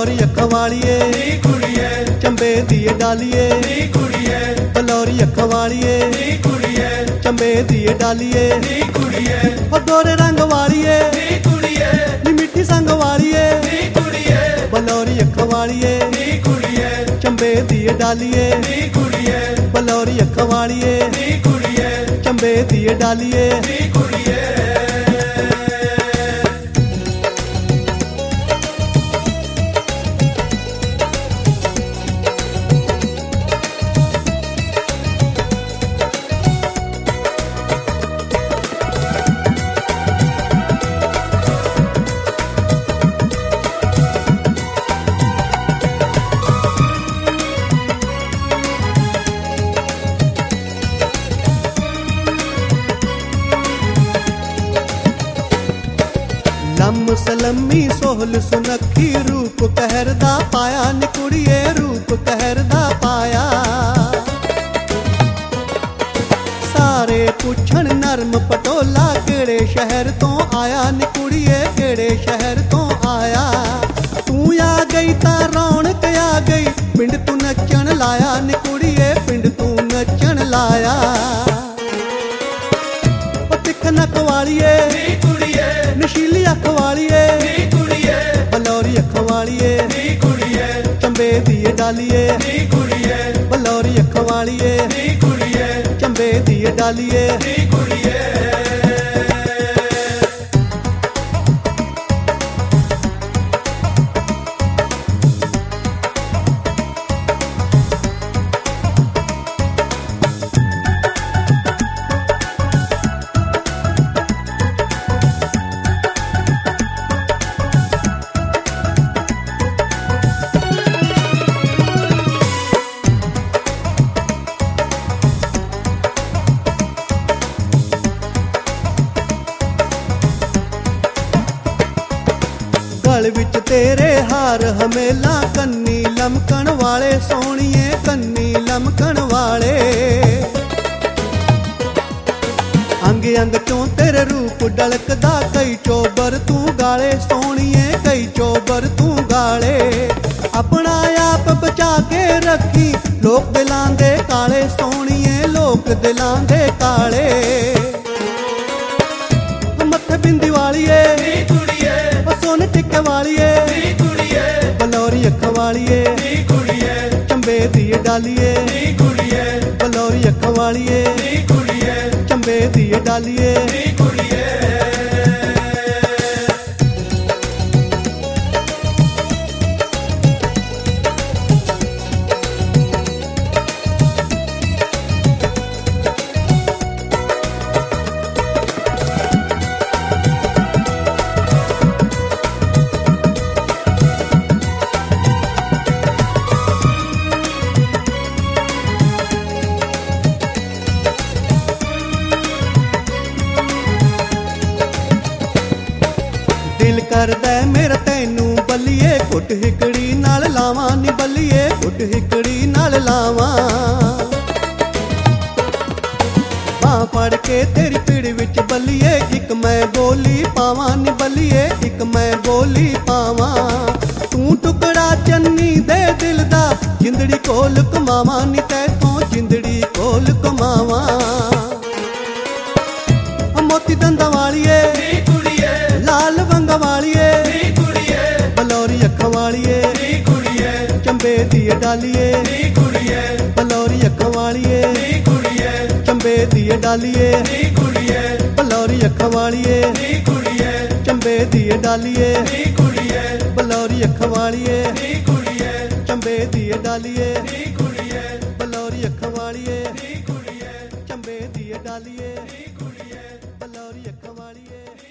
बलौरी अखां वालिए नी कुड़िए चंबे दिए डालिए नी कुड़िए बलौरी अखां वालिए नी कुड़िए चंबे दिए डालिए नी कुड़िए ओ गोरे रंग वालिए नी कुड़िए नी मिठी संग वालिए नी कुड़िए बलौरी अखां वालिए नी कुड़िए चंबे दिए डालिए नी कुड़िए बलौरी अखां वालिए नी कुड़िए चंबे दिए डालिए नी कुड़िए लम सलमी सोहल सुनखी रूप कहरदा पाया नी कुड़िए रूप कहरदा पाया सारे पुछण नरम पटोला केड़े शहर तो आया नी कुड़िए केड़े शहर तो आया तू आ गई ता रौनक आ गई पिंड तू नचण लाया नी कुड़िए पिंड तू नचण लाया ओ तिख नक वालिए नी कुड़िए नशीली अख वालिए नी कुड़िए बलौरी अख वालिए नी कुड़िए चंबे दिए डालिए नी कुड़िए बलौरी अख वालिए नी कुड़िए चंबे दिए डालिए नी कुड़िए गल विच तेरे हार हमेला कन्नी लमकण वाले सोहणिए कन्नी लमकण वाले अंग अंग चों तेरे रूप डलकदा कई चोबर तू गाले सोहणिए कई चोबर तू गाले अपना आप बचा के रखी लोक दिलां दे काले सोहणिए लोक दिलां दे काले मत्थे बिंदी वालिए नी कुड़िए सोने टिक्के वालिए नी कुड़िए बलौरी अख वालिए नी कुड़िए चंबे दिए डालिए नी कुड़िए बलौरी अख वालिए नी कुड़िए चंबे दिए डालिए नी कुड़िए दिल करदा मेरा तैनू बल्लिए घुट हिकड़ी नाल लावां नी बल्लिए घुट हिकड़ी नाल लावां बां फड़ के तेरी पीड़ विच बल्लिए एक मैं बोली पावां नी बल्लिए एक मैं बोली पावां तू टुकड़ा चन्नी दे दिल दा जिंदड़ी कोल कमावां नी तैथों जिंदड़ी कोल कमावां मोती दंदा वालिए नी कुड़िए लाल वंग वालिए नी कुड़िए बलौरी अख वालिए नी कुड़िए चंबे दिए डालिए नी कुड़िए बलौरी अख वालिए नी कुड़िए चंबे दिए डालिए नी कुड़िए बलौरी अख वालिए नी कुड़िए चंबे दिए डालिए नी कुड़िए बलौरी अख वालिए नी कुड़िए चंबे दिए डालिए नी कुड़िए बलौरी अख वालिए नी कुड़िए चंबे दिए डालिए नी कुड़िए बलौरी अख वालिए